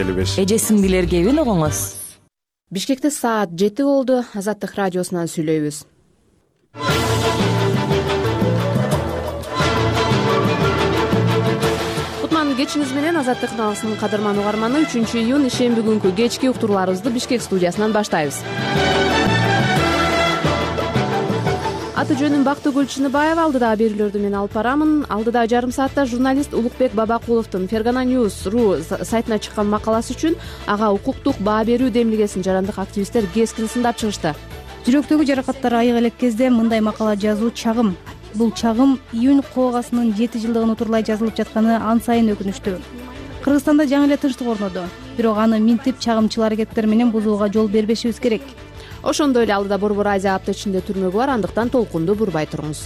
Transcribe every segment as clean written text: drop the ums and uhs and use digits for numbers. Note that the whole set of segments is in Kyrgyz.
Эже сиңдилер кебин угуңуз. Бишкекте саат 7 болду. Азаттык радиосунан сүйлөйбүз. Кутман кечиңиз менен Азаттык радиосунун кадырман угарманы. 3-июнь ишемби күнкү кечки уктурууларыбызды Бишкек студиясынан баштайбыз. Аты жөнүм Бактыгүл Чыныбаева. Алдыдагы берүүлөрдү мен алып барамын. Алдыдагы жарым саатта журналист Улукбек Бабакуловдун Фергана News.ru сайтына чыккан макаласы үчүн ага укуктук баа берүү демилгесин жарандык активисттер кескин сындап чыгышты. Жүрөктөгү жаракаттар айык элек кезде мындай макала жазуу чагым. Бул чагым июнь коогасынын 7 жылдыгын утурлай жазылып жатканы ан сайын өкүнүчтүү. Кыргызстанда жаңы эле тынчтык орноду. Бирок аны минтип чагымчыл аракеттер менен бузууга жол бербешибиз керек. Ошондой эле алдыда Борбор Азия апта ичинде түрмөгү бар, андыктан толкунду бурбай туруңуз.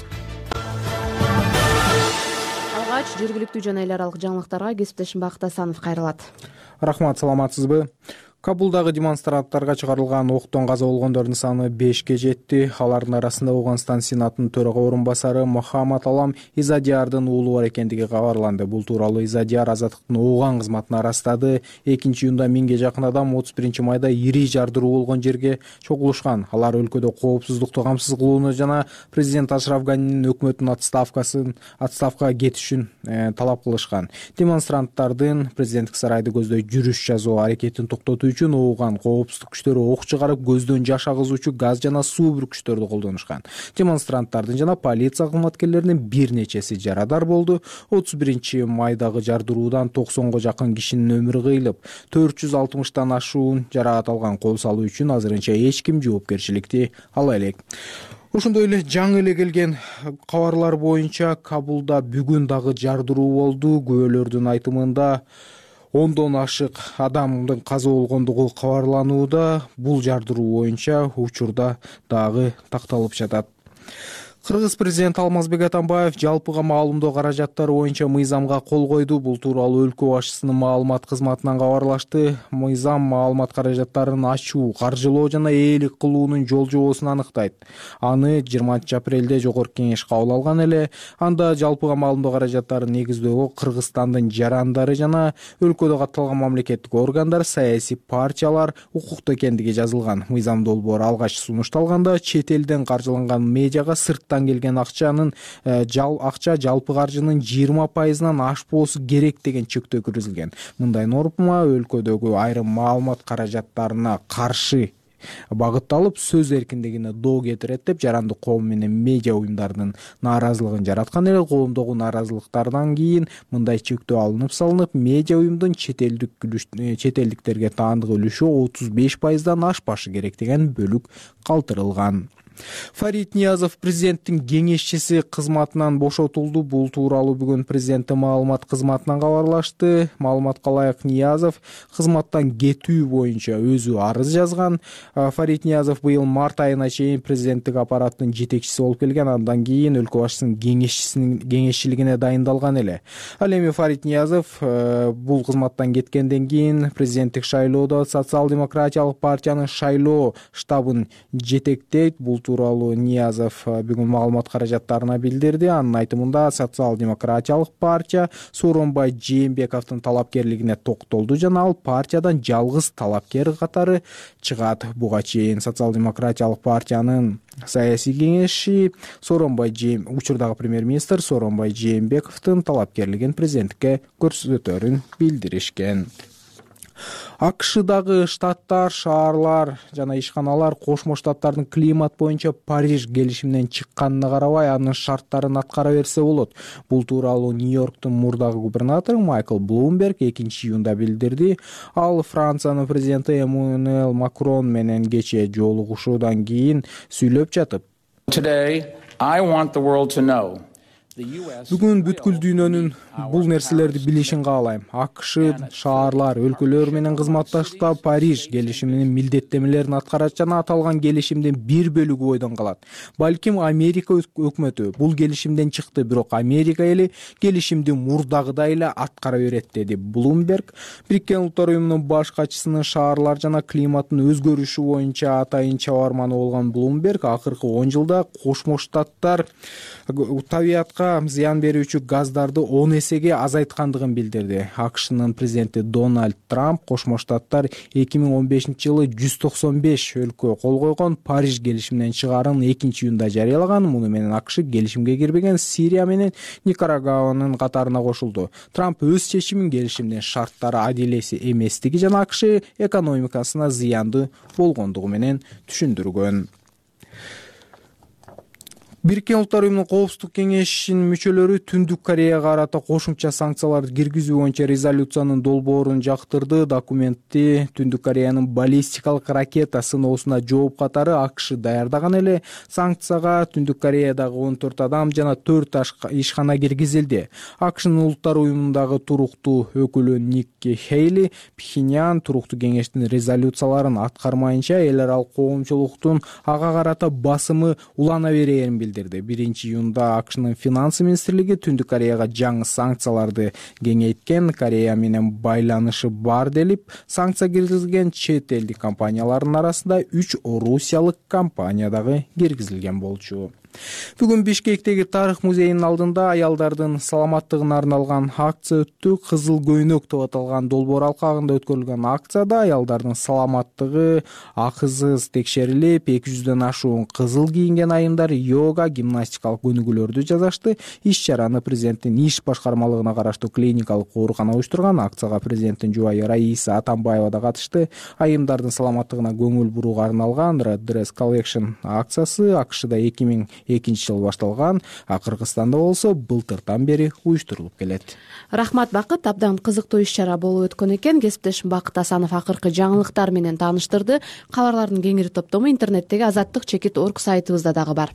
Алгач жергиликтүү жана эл аралык жаңылыктарга кесиптешим Бакыт Асанов кайрылат. Рахмат, саламатсызбы? Кабулдагы демонстранттарга чыгарылган октон каза болгондордун саны 5ке жетти. Алардын арасында Ауганстан Сенатынын төрага орун басары Мохаммад Алам Изадиярдын уулу бар экендиги кабарланды. Бул тууралуу Изадияр азаттыктын Ооган кызматына арастады. 2-июнда 1000ге жакын адам 31-майда ири жардыруу болгон жерге чогулушкан. Алар өлкөдө коопсуздукту камсыз кылууну жана президент Ашраф Ганинин өкмөтүнүн отставкага кетишин талап кылышкан. Демонстранттардын президенттик сарайды көздөй жүрүш жазуу аракетин токтотуу үчүн Ооган коопсуздук күчтөрү ок чыгарып, көздөн жаш агызуучу газ жана суу бүркүчтөрдү колдонушкан. Демонстранттардын жана полиция кызматкерлеринин бир нечеси жарадар болду. 31-майдагы жардыруудан 90га жакын кишинин өмүрү кыйылып, 460тан ашуун жараат алган. Кол салуу үчүн азырынча эч ким жоопкерчиликти ала элек. Ошондой эле жаңы эле келген кабарлар боюнча Кабулда бүгүн дагы жардыруу болду. Күбөлөрдүн айтымында 10дон ашык адамдын каза болгондугу кабарланууда. Бул жардыруу боюнча учурда дагы такталып жатат. Кыргыз президенти Алмазбек Атамбаев жалпыга маалымдоо каражаттары боюнча мыйзамга кол койду. Бул тууралуу өлкө башчысынын маалымат кызматынан кабарлашты. Мыйзам маалымат каражаттарын ачуу, каржылоо жана ээлик кылуунун жол жобосун аныктайт. Аны 20-апрелде жогорку кеңеш кабыл алган эле. Анда жалпыга маалымдоо каражаттарын негиздөөгө Кыргызстандын жарандары жана өлкөдө катталган мамлекеттик органдар, саясий партиялар укуктуу экендиги жазылган. Мыйзам долбоору алгач сунушталганда чет элден каржыланган медиага сырттан келген акча жалпы каржынын 20%-нан ашпоосу керек деген чектөө киргизилген. Мындай норма өлкөдөгү айрым маалымат каражаттарына каршы багытталып, сөз эркиндигине доо кетирет деп жарандык коом менен медиа уюмдарынын нааразылыгын жараткан эле. Коомдогу нааразылыктардан кийин мындай чектөө салынып, медиа уюмдун чет элдиктерге таандык үлүшү 35%-дан ашпашы керек деген бөлүк калтырылган. Фарид Ниязов президенттин кеңешчиси кызматынан бошотулду. Бул тууралуу бүгүн президенттин маалымат кызматынан кабарлашты. Маалыматка ылайык Ниязов кызматтан кетүү боюнча өзү арыз жазган. Фарид Ниязов быйыл март айына чейин президенттик аппараттын жетекчиси болуп келген. Андан кийин өлкө башчысынын кеңешчилигине дайындалган эле. Ал эми Фарид Ниязов бул кызматтан кеткенден кийин президенттик шайлоодо социал-демократиялык партиянын шайлоо штабын жетектейт. Бул тууралуу Ниязов бүгүн маалымат каражаттарына билдирди. Анын айтымында социал-демократиялык партия Сооронбай Жээнбековдун талапкерлигине токтолду жана ал партиядан жалгыз талапкер катары чыгат. Буга чейин социал-демократиялык партиянын саясий кеңеши учурдагы премьер-министр Сооронбай Жээнбековдун талапкерлигин президентке көрсөтөрүн билдиришкен. АКШдагы штаттар, шаарлар жана ишканалар Кошмо Штаттардын климат боюнча Париж келишиминен чыкканына карабай анын шарттарын аткара берсе болот. Бул тууралуу Нью-Йорктун мурдагы губернатору Майкл Блумберг 2-июнда билдирди. Ал Франциянын президенти Эммануэль Макрон менен кечээ жолугушуудан кийин сүйлөп жатып: Бүгүн бүткүл дүйнөнүн бул нерселерди билишин каалайм. АКШ шаарлар, өлкөлөр менен кызматташта Париж келишиминин милдеттемелерин аткарат жана аталган келишимдин бир бөлүгү бойдон калат. Балким Америка өкмөтү бул келишимден чыкты, бирок Америка эли келишимди мурдагыдай эле аткара берет, деди Блумберг. Бириккен Улуттар уюмунун баш катчысынын шаарлар жана климаттын өзгөрүшү боюнча атайын чабарманы болгон Блумберг акыркы 10 жылда Кошмо Штаттар табиятка климатка зыян берүүчү газдарды 10 эсеге азайткандыгын билдирди. АКШнын президенти Дональд Трамп Кошмо Штаттар 2015-жылы 195 өлкө кол койгон Париж келишиминен чыгаарын 2-июнда жарыялаган. Муну менен АКШ келишимге кирбеген Сирия менен Никарагуанын катарына кошулду. Трамп өз чечимин келишимдин шарттары адилеси эместиги жана АКШ экономикасына зыяндуу болгондугу менен түшүндүргөн. Бириккен Улуттар Уюмунун Коопсуздук кеңешинин мүчөлөрү Түндүк Кореяга карата кошумча санкцияларды киргизүү боюнча резолюциянын долбоорун жактырды. Документти Түндүк Кореянын баллистикалык ракета сыноосуна жооп катары АКШ даярдаган эле. Санкцияга Түндүк Кореядагы 14 адам жана 4 ишкана киргизилди. АКШнын Улуттар Уюмундагы туруктуу өкүлү Никки Хейли Пхеньян туруктуу кеңештин резолюцияларын аткармайынча эл аралык коомчулуктун ага карата басымы улана берээрин билдирди. 1-июнда АКШнын финансы министрлиги Түндүк Кореяга жаңы санкцияларды кеңейткен. Корея менен байланышы бар делип, санкция киргизилген чет элдик компаниялардын арасында 3 орусиялык компания дагы киргизилген болчу. Бүгүн Бишкектеги тарых музейинин алдында аялдардын саламаттыгына арналган акция өттү. Кызыл көйнөк деп аталган долбоор алкагында өткөрүлгөн акцияда аялдардын саламаттыгы акысыз текшерилип, 200дөн ашуун кызыл кийинген айымдар йога, гимнастикалык өнүгүүлөрдү жасашты. Иш-чараны президенттин иш башкармалыгына караштуу клиникалык оорукана уюштурган. Акцияга президенттин жубайы Раиса Атамбаева да катышты. Айымдардын саламаттыгына көңүл бурууга арналган Red Dress Collection акциясы АКШда 2002-жылы башталган, Кыргызстанда болсо былтырдан бери уюштурулуп келет. Рахмат, Бакыт. Абдан кызыктуу иш-чара болуп өткөн экен. Кесиптешим Бакыт Асанов акыркы жаңылыктар менен тааныштырды. Кабарлардын кеңири топтому интернеттеги azattik.org сайтыбызда дагы бар.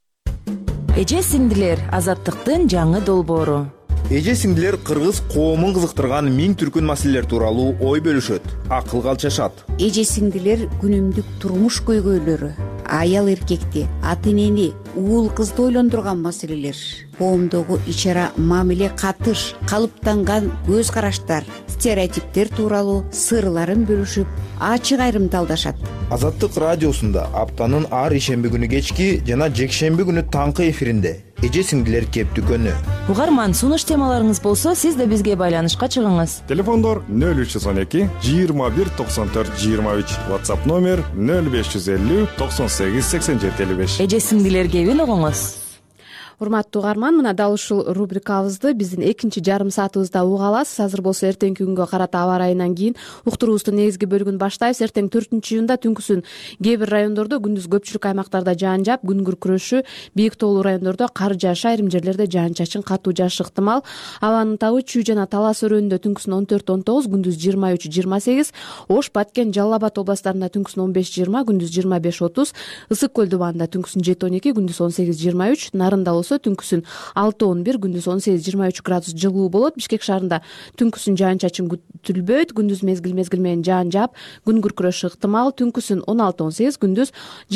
Эже сиңдилер, Азаттыктын жаңы долбоору. Эже сиңдилер кыргыз коомун кызыктырган миң түркүн маселелер тууралуу ой бөлүшөт, акылга алчашат. Эже сиңдилер күнүмдүк турмуш көйгөйлөрү, аял эркекти, ата энени, уул кызды ойлондурган маселелер, коомдогу ич-ара мамиле катыш, калыптанган көз караштар, стереотиптер тууралуу сырларын бөлүшүп, ачык айрымдалдашат. Азаттык радиосунда аптанын ар ишемби күнү кечки жана жекшемби күнү таңкы эфиринде эже сиңдилер кептүкөнү. Угарман, сунуш темаларыңыз болсо, сиз да бизге байланышка чыгыңыз. Телефондор 0312 21 94 23, WhatsApp номер 0550 98 87 55. Эже сиңдилер кебин угуңуз. Урматтуу угарман, мына дал ушул рубрикабызды биздин экинчи жарым саатыбызда уга аласыз. Азыр болсо эртеңки күнгө карата аба ырайынан кийин уктуруубуздун негизги бөлүгүн баштайбыз. Эртең 4-июнда түнкүсүн кээ бир райондордо, күндүз көпчүлүк аймактарда жаан жаап, күн күркүрөшү, бийик тоолуу райондордо кар жаашы, айрым жерлерде жаан-чачын катуу жаашы ыктымал. Абанын табы Чүй жана Талас өрөөнүндө түнкүсүн 14-19, күндүз 23-28, Ош, Баткен, Жалал Абад областарында түнкүсүн 15-20, күндүз 25-30, Ысык көл дубанында түнкүсүн 7-12, күндүз 18-23, Нарында түнкүсүн 6-11, күндүз 18-23 градус жылуу болот. Бишкек шаарында түнкүсүн жаан-чачын күтүлбөйт, күндүз мезгил менен жаан жаап, күн күркүрөшү ыктымал. Түнкүсүн 16-18, күндүз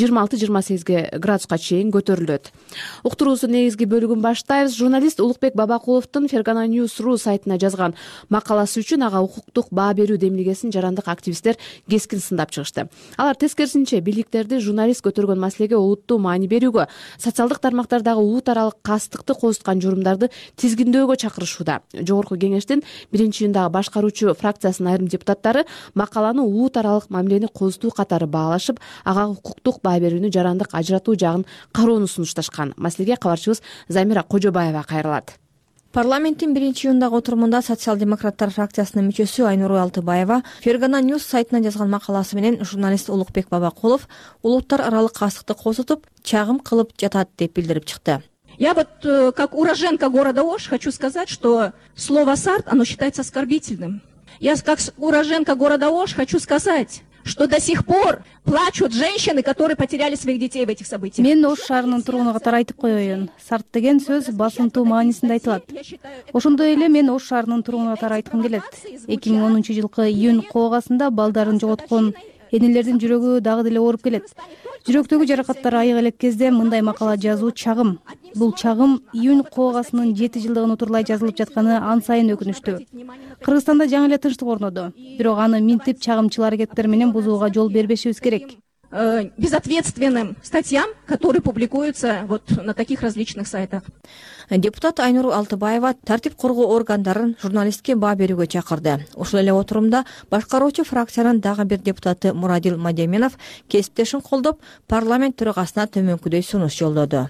26-28 градуска чейин көтөрүлөт. Уктуруубуздун негизги бөлүгүн баштайбыз. Журналист Улукбек Бабакуловдун Fergana News.ru сайтына жазган макаласы үчүн ага укуктук баа берүү демилгесин жарандык активисттер кескин сындап чыгышты. Алар тескерисинче бийликтерди журналист көтөргөн маселеге олуттуу маани берүүгө, социалдык тармактардагы улут аралык кастыкты козуткан журумдарды тизгиндөөгө чакырышууда. Жогорку кеңештин 1-июндагы башкаруучу фракциясынын айрым депутаттары макаланы улут аралык мамилени козутуу катары баалашып, ага укуктук баа берүүнү жарандык ажыратуу жагын кароону сунушташкан. Маселеге кабарчыбыз Замира Кожобаева кайрылат. Парламенттин 1-июндагы отурумунда социал-демократтар фракциясынын мүчөсү Айнур Алтыбаева Fergana News сайтына жазган макаласы менен журналист Улукбек Бабакулов улуттар аралык кастыкты козутуп, чагым кылып жатат деп билдирип чыкты. Я вот, как уроженка города Ош, хочу сказать, что слово «сарт», оно считается оскорбительным. Я, как уроженка города Ош, хочу сказать, что до сих пор плачут женщины, которые потеряли своих детей в этих событиях. Мен Ош шаарынын тургуну катары айтып коеюн. Сарт деген сөз басымтуу маанисинде айтылат. Ошондой эле мен Ош шаарынын тургуну катары айткым келет. 2010-жылкы июнь коогасында балдарын жоготкон энелердин жүрөгү дагы деле ооруп келет. Жүрөктөгү жаракаттар айык элек кезде мындай макала жазуу чагым. Бул чагым июнь коогасынын 7 жылдыгын утурлай жазылып жатканы ан сайын өкүнүчтүү. Кыргызстанда жаңы эле тынчтык орноду. Бирок аны минтип чагымчыл аракеттер менен бузууга жол бербешибиз керек. безответственным статьям, которые публикуются вот на таких различных сайтах. Депутат Айнуру Алтыбаева тартип коргоо органдарын журналистке баа берүүгө чакырды. Ушул эле отурумда башкаруучу фракциянын дагы бир депутаты Мурадил Мадеменов кесиптешин колдоп, парламент төрагасына төмөнкүдөй сунуш жолдоду.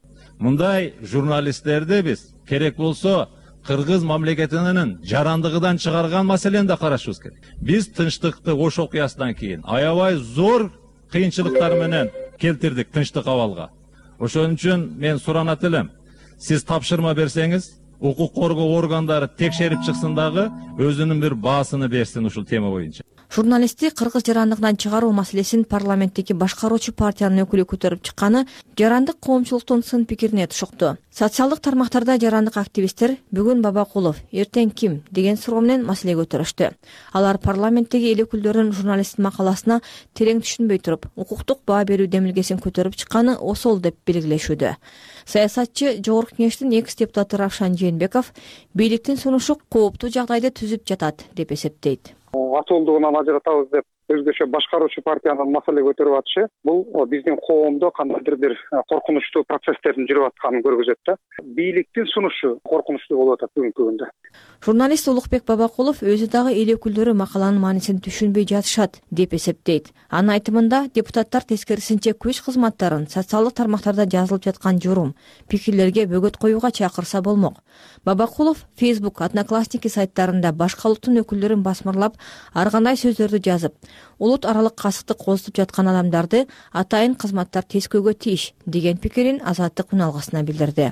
Мындай журналисттерди биз керек болсо Кыргыз мамлекетинин жарандыгынан чыгарган маселени да карашыбыз керек. Биз тынчтыкты Ош окуясынан кийин аябай зор кыйынчылыктар менен келтирдик тынчтык абалга. Ошон үчүн мен суранат элем. Сиз тапшырма берсеңиз, укук коргоо органдары текшерип чыксын дагы өзүнүн бир баасыны берсин ушул тема боюнча. Журналистти кыргыз жарандыгынан чыгаруу маселесин парламенттеги башкаруучу партиянын өкүлү көтөрүп чыкканы жарандык коомчулуктун сын пикирине тушукту. Социалдык тармактарда жарандык активисттер бүгүн Бабакулов, эртең ким деген суроо менен маселе көтөрүштү. Алар парламенттеги эл өкүлдөрүнүн журналисттин макаласына терең түшүнбөй туруп, укуктук баа берүү демилгесин көтөрүп чыкканы осол деп белгилешүүдө. Саясатчы Жогорку Кеңештин экс-депутаты Равшан Жээнбеков бийликтин сунушу кооптуу жагдайды түзүп жатат деп эсептейт. Атуулдугунан ажыратабыз деп өзгөчө башкаруучу партиянын маселе көтөрүп атышы бул биздин коомдо кандайдыр бир коркунучтуу процесстердин жүрүп атканын көргөзөт да. Бийликтин сунушу коркунучтуу болуп атат бүгүнкү күндө. Журналист Улукбек Бабакулов өзү дагы эл өкүлдөрү макаланын маанисин түшүнбөй жатышат деп эсептейт. Анын айтымында депутаттар тескерисинче күч кызматтарын социалдык тармактарда жазылып жаткан журум, пикирлерге бөгөт коюуга чакырса болмок. Бабакулов Facebook, Одноклассники сайттарында башка улуттун өкүлдөрүн басмырлап, ар кандай сөздөрдү жазып, улут аралык касыкты козутуп жаткан адамдарды атайын кызматтар тескөөгө тийиш деген пикирин Азаттык үн алгысына билдирди.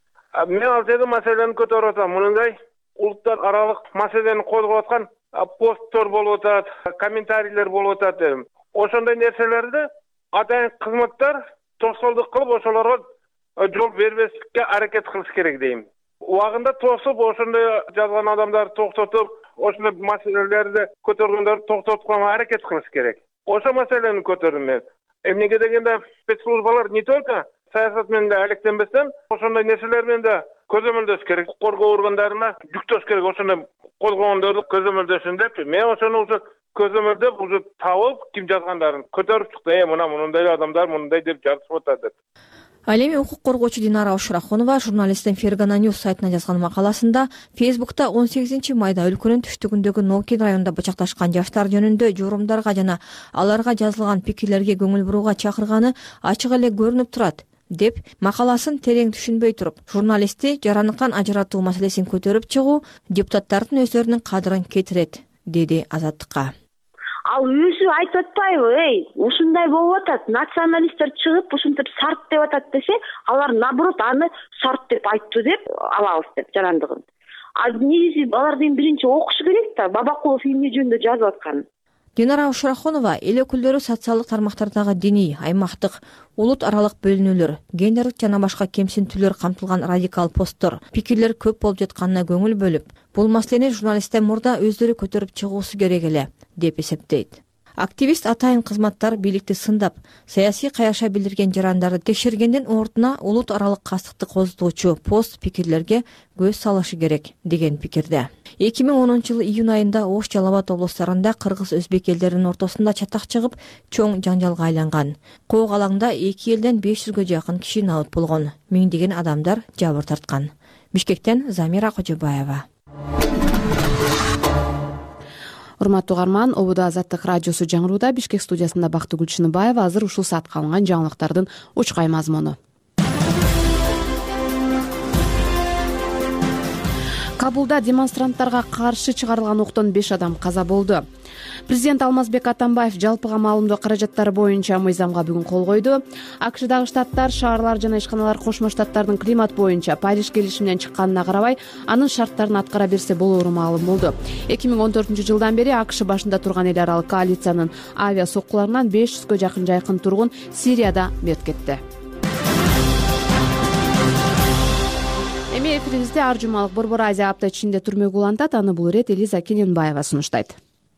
Мен ал жерде маселени көтөрүп атам. Мындай улуттар аралык маселени козгоп аткан посттор болуп атат, комментарийлер болуп атат дедим. Ошондой нерселерди атайын кызматтар тосолдук кылып, ошолорго жол бербестикке аракет кылыш керек дейм. Убагында тосуп, ошондой жазган адамдарды токтотуп, ошондой маселелерди көтөргөндөрдү токтотконго аракет кылыш керек. Ошо маселени көтөрдүм мен. Эмнеге дегенде спецслужбалар не только саясат менен да алектенбестен, ошондой нерселер менен да көзөмөлдөш керек. Коргоо органдарына жүктөш керек, ошондой козгогондорду көзөмөлдөшүн деп. Мен ошону уже көзөмөлдөп, уже табып, ким жазгандарын көтөрүп чыкты. Мындай адамдар мындай деп жазып атат деп. Ал эми укук коргоочу Динара Ушрахунова журналисттин Фергана Ньюс сайтына жазган макаласында Facebook'та 18 майда өлкөнүн түштүгүндөгү Нокин районунда бычакташкан жаштар жөнүндө журумдарга жана аларга жазылган пикирлерге көңүл бурууга чакырганы ачык эле көрүнүп турат деп макаласын терең түшүнбөй туруп, журналистти жарандыктан ажыратуу маселесин көтөрүп чыгуу депутаттардын өздөрүнүн кадырын кетирет, деди Азаттыкка. Ал өзү айтып атпайбы, ушундай болуп атат, националисттер чыгып ушинтип сарт деп атат десе, алар наоборот аны сарт деп айтты деп алабыз деп жарандыгын. Негизи алардын биринчи окушу керек да, Бабакулов эмне жөнүндө жазып атканын. Динара Ушрахунова эл өкүлдөрү социалдык тармактардагы диний, аймактык, улут аралык бөлүнүүлөр, гендерлик жана башка кемсинтүүлөр камтылган радикал посттор, пикирлер көп болуп жатканына көңүл бөлүп, бул маселени журналисттер мурда өздөрү көтөрүп чыгуусу керек эле деп эсептейт. Активист атайын кызматтар бийликти сындап, саясий каяша билдирген жарандарды текшергендин ордуна улут аралык кастыкты козутуучу пост пикирлерге көз салышы керек деген пикирде. 2010-жылы июнь айында Ош, Жалал Абад облустарында кыргыз-өзбек элдеринин ортосунда чатак чыгып, чоң жаңжалга айланган. Коок алаңда 2 элден 500гө жакын киши наут болгон, миңдеген адамдар жабыр тарткан. Бишкектен Замира Кожобаева. Урматтуу угарман, Обуда Азаттык радиосу жаңырууда. Бишкек студиясында Бактыгүл Чыныбаева. Азыр ушул саатка алынган жаңылыктардын учкай мазмуну. Кабулда демонстранттарга каршы чыгарылган октон 5 адам каза болду. Президент Алмазбек Атамбаев жалпыга маалымдоо каражаттары боюнча мыйзамга бүгүн кол койду. АКШдагы штаттар, шаарлар жана ишканалар Кошмо Штаттардын климат боюнча Париж келишиминен чыкканына карабай, анын шарттарын аткара берсе болоору маалым болду. 2014-жылдан бери АКШ башында турган эл аралык коалициянын авиа соккуларынан 500гө жакын жайкын тургун Сирияда мерт кетти. Эми эфирибизде ар жумалык Борбор Азия апта ичинде түрмөгө улантат. Аны бул ирет Элиза Кененбаева сунуштайт.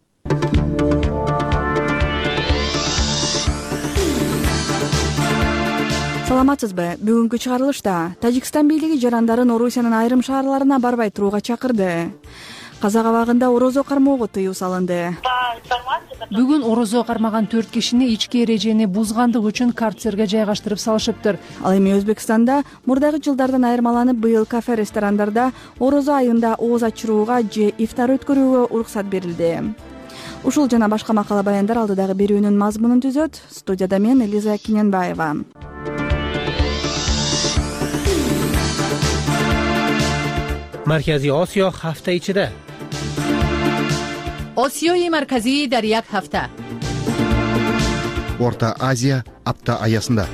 Саламатсызбы? Бүгүнкү чыгарылышта Тажикстан бийлиги жарандарын Орусиянын айрым шаарларына барбай турууга чакырды. Казак абагында орозо кармоого тыюу салынды. Бүгүн орозо кармаган 4 кишини ички эрежени бузгандык үчүн карцерге жайгаштырып салышыптыр. Ал эми Өзбекстанда мурдагы жылдардан айырмаланып быйыл кафе ресторандарда орозо айында ооз ачырууга же ифтар өткөрүүгө уруксат берилди. Ушул жана башка макала баяндар алдыдагы берүүнүн мазмунун түзөт. Студияда мен Элиза Киненбаева. Маркази Осиё ҳафта ичида. Осиёи марказӣ дар як ҳафта. Орта Азия апта аясында.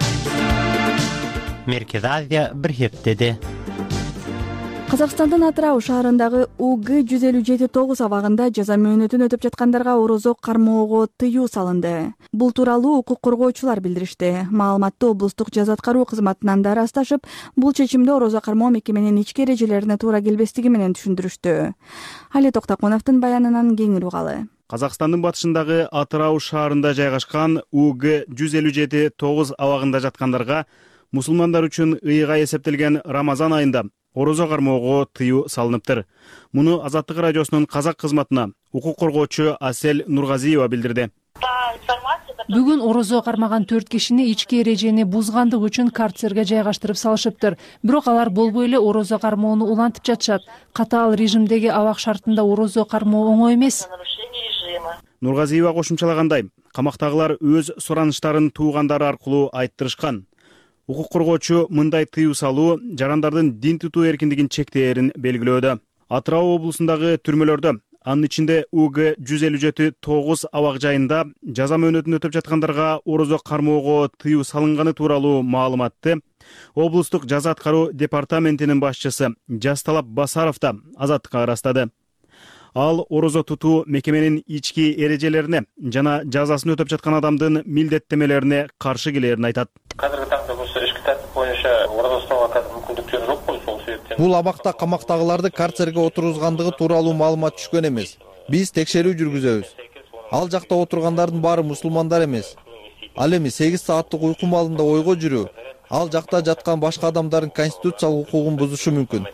Меркези Азия бир хептеде. Казакстандын Атырау шаарындагы УГ 157-9 абагында жаза мөөнөтүн өтөп жаткандарга орозо кармоого тыюу салынды. Бул тууралуу укук коргоочулар билдиришти. Маалыматты облустук жаза аткаруу кызматынан да ырасташып, бул чечимди орозо кармоо мекеменин ички эрежелерине туура келбестиги менен түшүндүрүштү. Али Токтокуновдун баянынан кеңири угалы. Казакстандын батышындагы Атырау шаарында жайгашкан УГ 157-9 абагында жаткандарга мусулмандар үчүн ыйга эсептелген Рамазан айында орозо кармоого тыюу салыныптыр. Муну Азаттык радиосунун казак кызматына укук коргоочу Асель Нургазиева билдирди. Бүгүн орозо кармаган 4 кишини ички эрежени бузгандык үчүн карцерге жайгаштырып салышыптыр. Бирок алар болбой эле орозо кармоону улантып жатышат. Катаал режимдеги абак шартында орозо кармоо оңой эмес. Нургазиева кошумчалагандай, камактагылар өз сураныштарын туугандары аркылуу айттырышкан. Укук коргоочу мындай тыюу салуу жарандардын дин тутуу эркиндигин чектээрин белгилөөдө. Атырау облусундагы түрмөлөрдө, анын ичинде УГ 157-9 абак жайында жаза мөөнөтүн өтөп жаткандарга орозо кармоого тыюу салынганы тууралуу маалыматты облустук жаза аткаруу департаментинин башчысы Жасталап Басаров да Азаттыкка ырастады. Ал орозо тутуу мекеменин ички эрежелерине жана жазасын өтөп жаткан адамдын милдеттемелерине каршы келерин айтат. Азыркы таңда бул ички тартип боюнча орозо уктоого мүмкүндүктөр жок кой, ошол себептен. Бул абакта камактагыларды карцерге отургузгандыгы тууралуу маалымат түшкөн эмес. Биз текшерүү жүргүзөбүз. Ал жакта отургандардын баары мусулмандар эмес. Ал эми 8 сааттык уйку маалында ойго жүрүү, ал жакта жаткан башка адамдардын конституциялык укугун бузушу мүмкүн.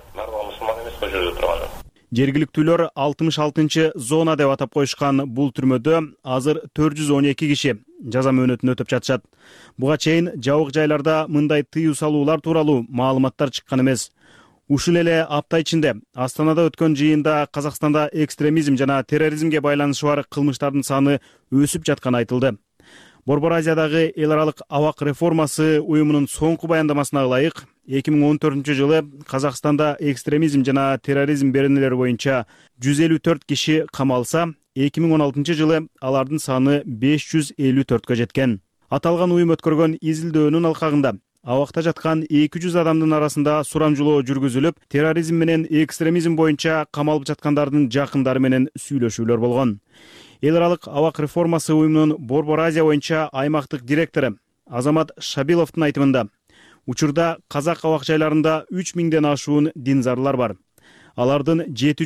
Жергиликтүүлөр 66 зона деп атап коюшкан бул түрмөдө азыр 412 киши жаза мөөнөтүн өтөп жатышат. Буга чейин жабык жайларда мындай тыюу салуулар тууралуу маалыматтар чыккан эмес. Ушул эле апта ичинде Астанада өткөн жыйында Казакстанда экстремизм жана терроризмге байланышы бар кылмыштардын саны өсүп жатканы айтылды. Борбор Азиядагы эл аралык абак реформасы уюмунун соңку баяндамасына ылайык 2014 жылы Казакстанда экстремизм жана терроризм беренелери боюнча 154 киши камалса, 2016 жылы алардын саны 554кө жеткен. Аталган уюм өткөргөн изилдөөнүн алкагында абакта жаткан 200 адамдын арасында сурамжылоо жүргүзүлүп, терроризм менен экстремизм боюнча камалып жаткандардын жакындары менен сүйлөшүүлөр болгон. Эл аралык абак реформасы уюмунун Борбор Азия боюнча аймактык директору Азамат Шабиловдун айтымында, учурда казак абак жайларында 3000ден ашуун динзарлар бар. Алардын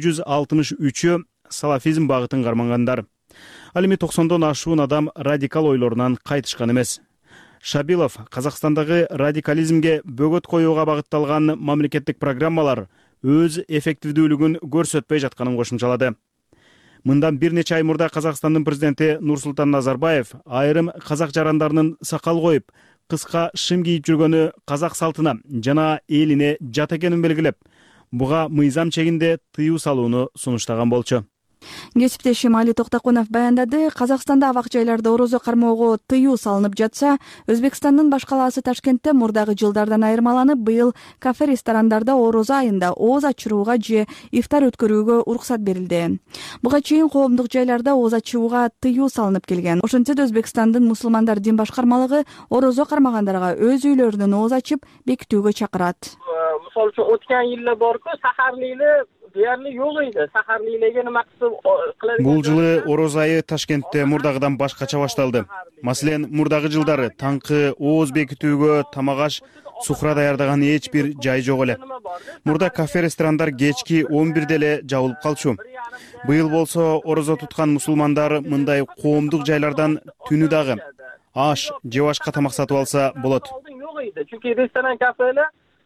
763-ү салафизм багытын кармангандар. Ал эми 90дон ашуун адам радикал ойлорунан кайтышкан эмес. Шабилов Казакстандагы радикализмге бөгөт коюуга багытталган мамлекеттик программалар өз эффективдүүлүгүн көрсөтпөй жатканын кошумчалады. Мындан бир нече ай мурда Казакстандын президенти Нурсултан Назарбаев айрым казак жарандарынын сакал коюп, кыска шым кийип жүргөнү казак салтына жана элине жат экенин белгилеп, буга мыйзам чегинде тыюу салууну сунуштаган болчу. Кесиптешим Али Токтокунов баяндады. Казакстанда абак жайларда орозо кармоого тыюу салынып жатса, Өзбекстандын баш калаасы Ташкентте мурдагы жылдардан айырмаланып, быйыл кафе-ресторандарда орозо айында ооз ачырууга же ифтар өткөрүүгө уруксат берилди. Буга чейин коомдук жайларда ооз ачууга тыюу салынып келген. Ошентсе да Өзбекстандын мусулмандар дин башкармалыгы орозо кармагандарга өз үйлөрүнөн ооз ачып бекитүүгө чакырат. Мисалы үчүн өткөн жылы барку сахарлыйлы deyarli yo'q edi. Saharliklarga nima qilib Бул жылы орозо айы Ташкентте мурдагыдан башкача башталды. Маселен, мурдагы жылдары таңкы ооз бекитүүгө тамак аш, сухра даярдаган эч бир жай жок эле. Мурда кафе-ресторандар кечки 11де эле жабылып калчу. Быйыл болсо орозо туткан мусулмандар мындай коомдук жайлардан түнү дагы аш же башка тамак сатып алса болот. Чүнки ресторан, кафелер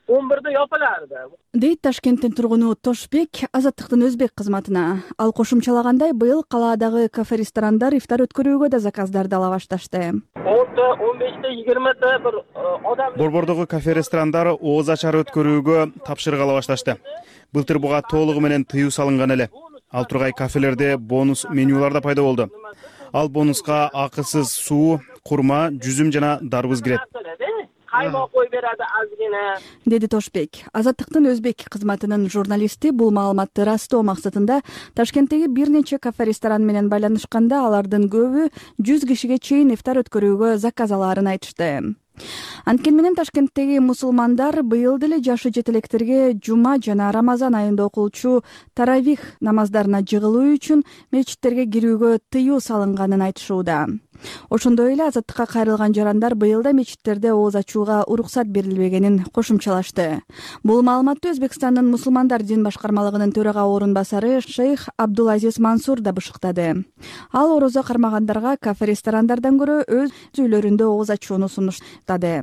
11'de yapılardı. дейт Ташкенттин тургуну Тошбек Азаттыктын өзбек кызматына. Ал кошумчалагандай, быйыл калаадагы кафе-ресторандар ифтар өткөрүүгө да заказдарды ала башташты. 10'da, 15'de, 20'de bir adam... Борбордогу кафе-ресторандар ооз ачар өткөрүүгө тапшырык ала башташты. Былтыр буга толугу менен тыюу салынган эле. Ал тургай кафелерде бонус менюлар да пайда болду. Ал бонуска акысыз суу, курма, жүзүм жана дарбыз кирет. Kaymak koy beradi azgina. Деди Тошбек. Азаттыктын өзбек кызматынын журналисти бул маалыматты растоо максатында Ташкенттеги бир нече кафе-ресторан менен байланышканда алардын көбү 100 кишиге чейин ифтар өткөрүүгө заказ алаарын айтышты. Анткени менен Ташкенттеги мусулмандар быйыл деле жашы жетелектерге жума жана Рамазан айында окулчу таравих намаздарына жыгылуу үчүн мечиттерге кирүүгө тыюу салынганын айтышууда. Ошондой эле Азаттыкка кайрылган жарандар быйыл да мечиттерде ооз ачууга уруксат берилбегенин кошумчалашты. Бул маалыматты Өзбекстандын мусулмандар дин башкармалыгынын төрага орун басары шейх Абдулазиз Мансур да бышыктады. Ал орозо кармагандарга кафе-ресторандардан көрө өз үйлөрүндө ооз ачууну сунуштады.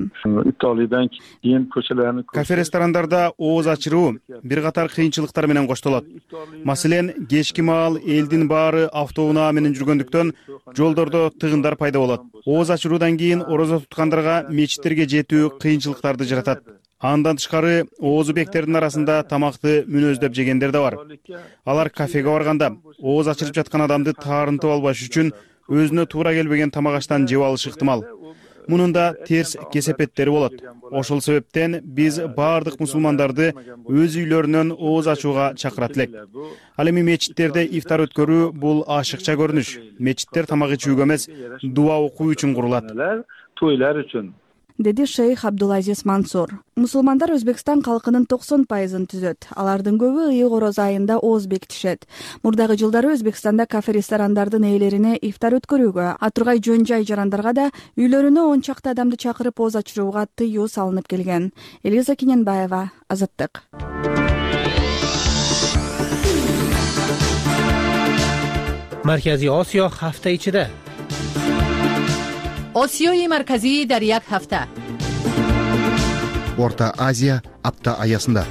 Кафе-ресторандарда ооз ачыруу бир катар кыйынчылыктар менен коштолот. Маселен, кечки маал элдин баары автоунаа менен жүргөндүктөн жолдордо тыгындар пайда болот. Ооз ачыруудан кийин орозо туткандарга мечиттерге жетүү кыйынчылыктарды жаратат. Андан тышкары оозубектердин арасында тамакты мүнөздөп жегендер да бар. Алар кафеге барганда ооз ачырып жаткан адамды таарынтып албаш үчүн өзүнө туура келбеген тамак аштан жеп алышы ыктымал. Мунун да терс кесепеттери болот. Ошол себептен биз баардык мусулмандарды өз үйлөрүнөн ооз ачууга чакырат элек. Ал эми мечиттерде ифтар өткөрүү бул ашыкча көрүнүш. Мечиттер тамак ичүүгө эмес, дуа окуу үчүн курулат. Toylar üçün. Деди шейх Абдулазиз Мансур. Мусулмандар Өзбекстан калкынын 90%-ын түзөт. Алардын көбү ыйык ороз айында ооз бекитишет. Мурдагы жылдары Өзбекстанда кафе-ресторандардын ээлерине ифтар өткөрүүгө, атургай жөн жай жарандарга да үйлөрүнө 10 чакты адамды чакырып ооз ачырууга тыюу салынып келген. Элиза Кененбаева, Азаттык. Markaziy Osiyo hafta ichida. Osiyoyi markaziy dar yak hafta. Орто Азия апта аясында.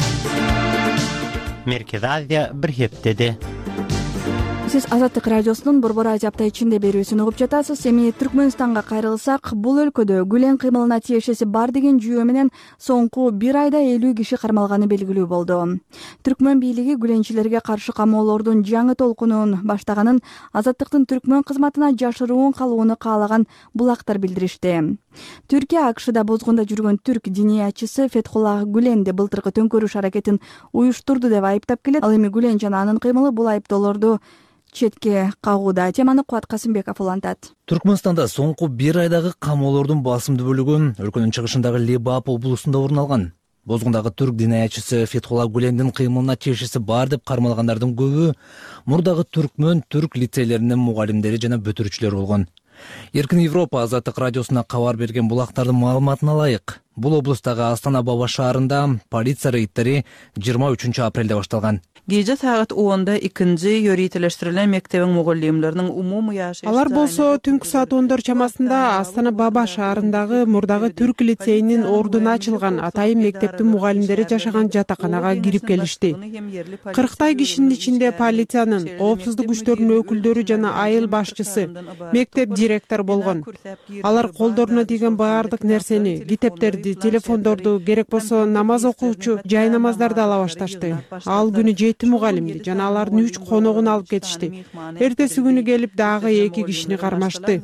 Merkez Aziya bir heftede. Сиз Азаттык радиосунун Борбор Азия апта ичинде берүүсүн угуп жатасыз. Эми Түркмөнстанга кайрылсак, бул өлкөдө гүлен кыймылына тиешеси бар деген жүйө менен соңку бир айда 50 киши кармалганы белгилүү болду. Түркмөн бийлиги гүленчилерге каршы камоолордун жаңы толкунун баштаганын Азаттыктын Түркмөн кызматына жашыруун калууну каалаган булактар билдиришти. Түркия АКШда бозгунда жүргөн түрк диниячысы Фетхуллах Гүленди былтыркы төңкөрүш аракетин уюштурду деп айыптап келет. Ал эми Гүлен жана анын кыймылы бул айыптоолорду четке кагууда. Теманы Куат Касымбеков улантат. Түркмөнстанда соңку бир айдагы камоолордун басымдуу бөлүгү өлкөнүн чыгышындагы Лебап облусунда орун алган. Бозгундагы түрк диниячысы Фетхуллах Гүлендин кыймылына тиешеси бар деп кармалгандардын көбү мурдагы түркмөн түрк лицейлеринин мугалимдери жана бүтүрүүчүлөрү болгон. Эркин Европа Азаттык радиосуна кабар берген булактардын маалыматына ылайык, бул облустагы Астана Баба шаарында полиция рейдтери 23 апрелде башталган. Gece saat 10'da ikinci yöreteleştirilen mektebin mugallimlerinin umumu yaşayışta... Алар болсо түнкү саат 10 чамасында Астана Баба шаарындагы мурдагы түрк лицейинин ордуна ачылган атайын мектептин мугалимдери жашаган жатаканага кирип келишти. 40 кишинин ичинде полициянын, коопсуздук күчтөрүнүн өкүлдөрү жана айыл башчысы, мектеп директор болгон. Алар колдоруна тийген баардык нерсени, китептерди, телефондорду, керек болсо намаз окуучу жай намаздарды ала башташты. Ал күнү мугалимди жана алардын 3 коногун алып кетишти. Эртеси күнү келип дагы 2 кишини кармашты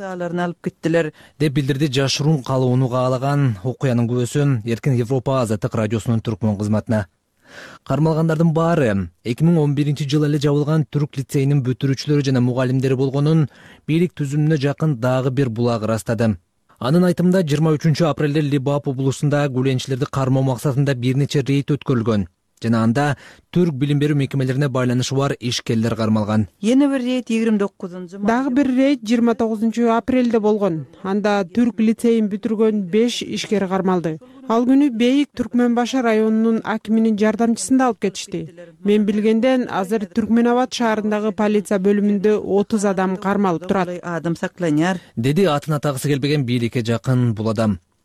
деп билдирди жашыруун калууну каалаган окуянын күбөсүн Эркин Европа Азаттык радиосунун түркмөн кызматына. Кармалгандардын баары 2011-жылы эле жабылган түрк лицейинин бүтүрүүчүлөрү жана мугалимдери болгонун бийлик түзүмүнө жакын дагы бир булак ырастады. Анын айтымында 23 апрелде Лебап облусунда гүленчилерди кармоо максатында бир нече рейд өткөрүлгөн. Жана анда түрк билим берүү мекемелерине байланышы бар ишкерлер кармалган. Yeni bir reyt 29. Дагы бир рейд 29 апрелде болгон. Анда түрк лицейин бүтүргөн 5 ишкер кармалды. Ал күнү Бейик Түркмөнбашы районунун акиминин жардамчысында алып кетишти. Мен билгенден азыр Түркмөнабад шаарындагы полиция бөлүмүндө 30 адам кармалып турат. Деди атын атагысы келбеген бийликке жакын бул адам.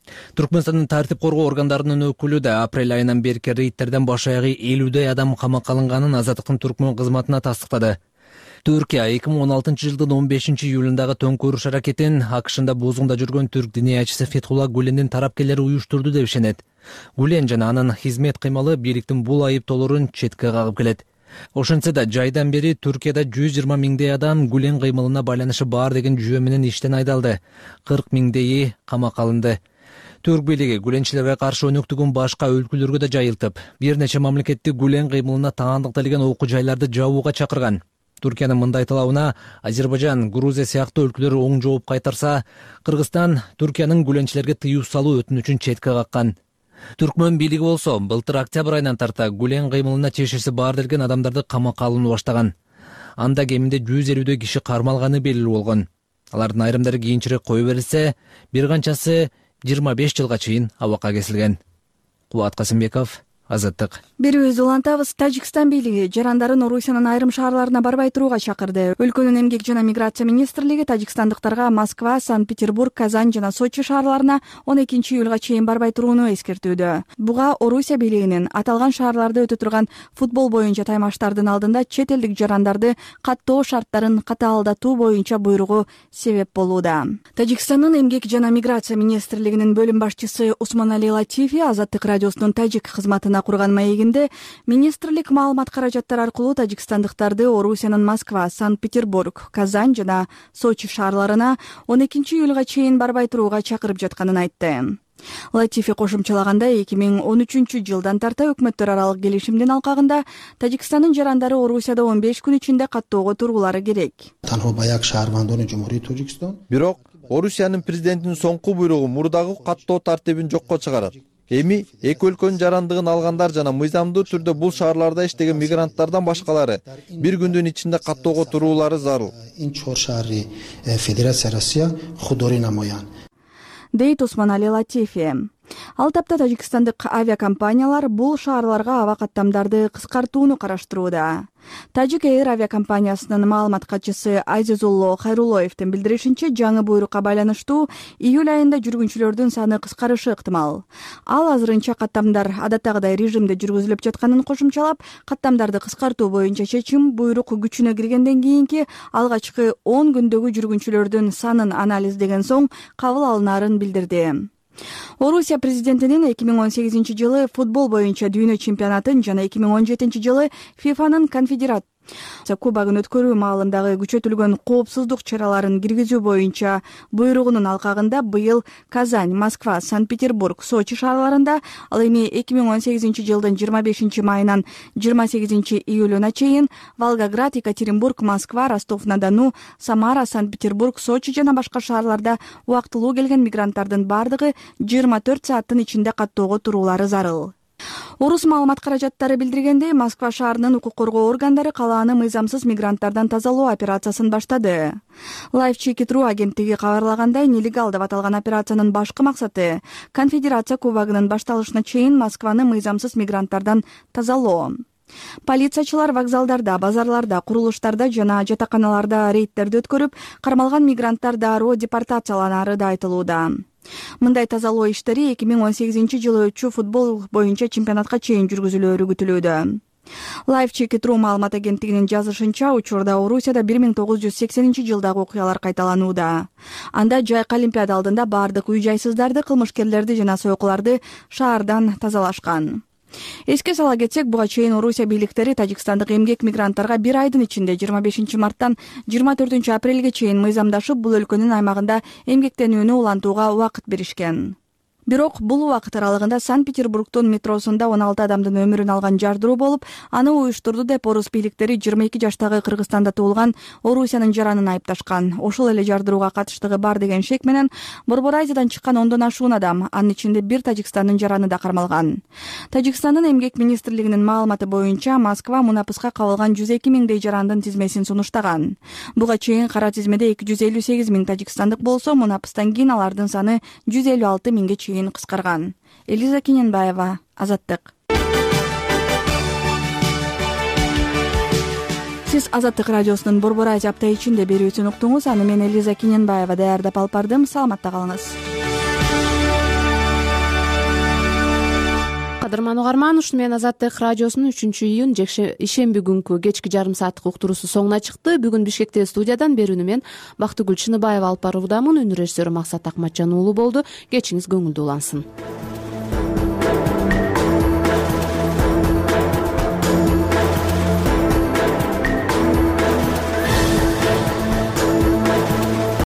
Түркмөнстандын тартип коргоо органдарынын өкүлү да апрель айынан берки рейдтерден баш аягы 50 адам камакка алынганын Азаттыктын түркмөн кызматына тастыктады. Түркия 2016 жылдын 15 июлундагы төңкөрүш аракетин АКШда бузгунда жүргөн түрк диниячысы Фетхулла Гүлендин тарапкерлери уюштурду деп ишенет. Гүлен жана анын хизмет кыймалы бийликтин бул айыптоолорун четке кагып келет. Ошентсе да жайдан бери Түркияда 120 миңдей адам Гүлен кыймылына байланышы бар деген жүйө менен иштен айдалды. 40 миңдейи камакка алынды. Түрк бийлиги гүленчилерге каршы өнөктүгүн башка өлкөлөргө да жайылтып, бир нече мамлекетти Гүлен кыймылына таандыкталган окуу жайларды жабууга чакырган. Түркиянын мындай талабына Азербайжан, Грузия сыяктуу өлкөлөр оң жооп кайтарса, Кыргызстан Түркиянын гүленчилерге тыюу салуу өтүнүчүн четке каккан. Түркмөн бийлиги болсо былтыр октябрь айынан тарта Гүлен кыймылына чешеси бар делген адамдарды камакка алууну баштаган. Анда кеминде 150 киши кармалганы белгилүү болгон. Алардын айрымдары кийинчерээк кое берилсе, бир канчасы 25 жылга чейин абакка кесилген. Кубат Касымбеков, Азаттык. Берүүбүздү улантабыз. Тажикстан бийлиги жарандарын Орусиянын айрым шаарларына барбай турууга чакырды. Өлкөнүн эмгек жана миграция министрлиги тажикстандыктарга Москва, Санкт-Петербург, Казань жана Сочи шаарларына 12 июлга чейин барбай турууну эскертүүдө. Буга Орусия бийлигинин аталган шаарларда өтө турган футбол боюнча таймаштардын алдында чет элдик жарандарды каттоо шарттарын катаалдатуу боюнча буйругу себеп болууда. Тажикстандын эмгек жана миграция министрлигинин бөлүм башчысы Усмонали Латифи Азаттык радиосунун тажик кызматына курган маегинде министрлик маалымат каражаттары аркылуу тажикстандыктарды Орусиянын Москва, Санкт-Петербург, Казань жана Сочи шаарларына 12 июлга чейин барбай турууга чакырып жатканын айтты. Латифи кошумчалагандай 2013 жылдан тарта өкмөттөр аралык келишимдин алкагында Тажикстандын жарандары Орусияда 15 күн ичинде каттоого туруулары керек. Бирок Орусиянын президентинин соңку буйругу мурдагы каттоо тартибин жокко чыгарат. Эми эки өлкөнүн жарандыгын алгандар жана мыйзамдуу түрдө бул шаарларда иштеген мигранттардан башкалары бир күндүн ичинде каттоого туруулары зарыл. Дейт Усмонали Латифи. Ал тапта тажикстандык авиакомпаниялар бул шаарларга аба каттамдарды кыскартууну караштырууда. Тажик Эйр авиакомпаниясынын маалымат катчысы Азизулло Хайрулоевдин билдиришинче, жаңы буйрукка байланыштуу июль айында жүргүнчүлөрдүн саны кыскарышы ыктымал. Ал азырынча каттамдар адаттагыдай режимде жүргүзүлүп жатканын кошумчалап, каттамдарды кыскартуу боюнча чечим буйрук күчүнө киргенден кийинки алгачкы 10 күндөгү жүргүнчүлөрдүн санын анализдеген соң кабыл алынаарын билдирди. Орусия президентинин 2018 жылы футбол боюнча дүйнө чемпионатын жана 2017 жылы ФИФАнын конфедерация кубогун өткөрүү маалындагы күчөтүлгөн коопсуздук чараларын киргизүү боюнча буйругунун алкагында быйыл Казань, Москва, Санкт-Петербург, Сочи шаарларында, ал эми 2018 жылдын 25 майынан 28 июлуна чейин Волгоград, Екатеринбург, Москва, Ростов-на-Дону, Самара, Санкт-Петербург, Сочи жана башка шаарларда убактылуу келген мигранттардын бардыгы 24 сааттын ичинде каттоого туруулары зарыл. Орус маалымат каражаттары билдиргендей, Москва шаарынын укук коргоо органдары калааны мыйзамсыз мигранттардан тазалоо операциясын баштады. Life Check-It.ru агенттиги кабарлагандай, нелегал деп аталган операциянын башкы максаты конфедерация кубогунун башталышына чейин Москваны мыйзамсыз мигранттардан тазалоо. Полициячылар вокзалдарда, базарларда, курулуштарда жана жатаканаларда рейдтерди өткөрүп, кармалган мигранттар дароо депортацияланары да айтылууда. Мындай тазалоо иштери 2018 жылы өтчү футбол боюнча чемпионатка чейин жүргүзүлөөрү күтүлүүдө. Life Check-It.ru маалымат агенттигинин жазышынча, учурда Орусияда 1980 жылдагы окуялар кайталанууда. Анда жайкы Олимпиада алдында бардык үй-жайсыздарды, кылмышкерлерди жана сойкуларды шаардан тазалашкан. Эске сала кетсек, буга чейин Орусия бийликтери тажикстандык эмгек мигранттарга бир айдын ичинде 25 марттан 24 апрелге чейин мыйзамдашып, бул өлкөнүн аймагында эмгектенүүнү улантууга убакыт беришкен. Бирок бул убакыт аралыгында Санкт-Петербургдун метросунда 16 адамдын өмүрүн алган жардыруу болуп, аны уюштурду деп орус бийликтери 22 жаштагы Кыргызстанда туулган Орусиянын жаранын айыпташкан. Ошол эле жардырууга катыштыгы бар деген шек менен Борбор Азиядан чыккан 10дон ашуун адам, анын ичинде бир Тажикстандын жараны да кармалган. Тажикстандын эмгек министрлигинин маалыматы боюнча, Москва мунапыска кабылган 102 миңдей жарандын тизмесин сунуштаган. Буга чейин кара тизмеде 258 миң тажикстандык болсо, мунапыстан кийин алардын саны 156 миңге чейин кыскарган. Элиза Кененбаева, Азаттык. Сиз Азаттык радиосунун Борбор Азия апта ичинде берүүсүн уктуңуз. Аны мен Элиза Кененбаева даярдап алып бардым. Саламатта калыңыз. кадырман угарман, ушуну менен Азаттык радиосунун 3-июнь ишемби күнкү кечки жарым сааттык уктуруусу соңуна чыкты. Бүгүн Бишкектеги студиядан берүүнү мен Бактыгүл Чыныбаева алып баруудамын. Үнү режиссеру Максат Акматжан уулу болду. Кечиңиз көңүлдүү улансын.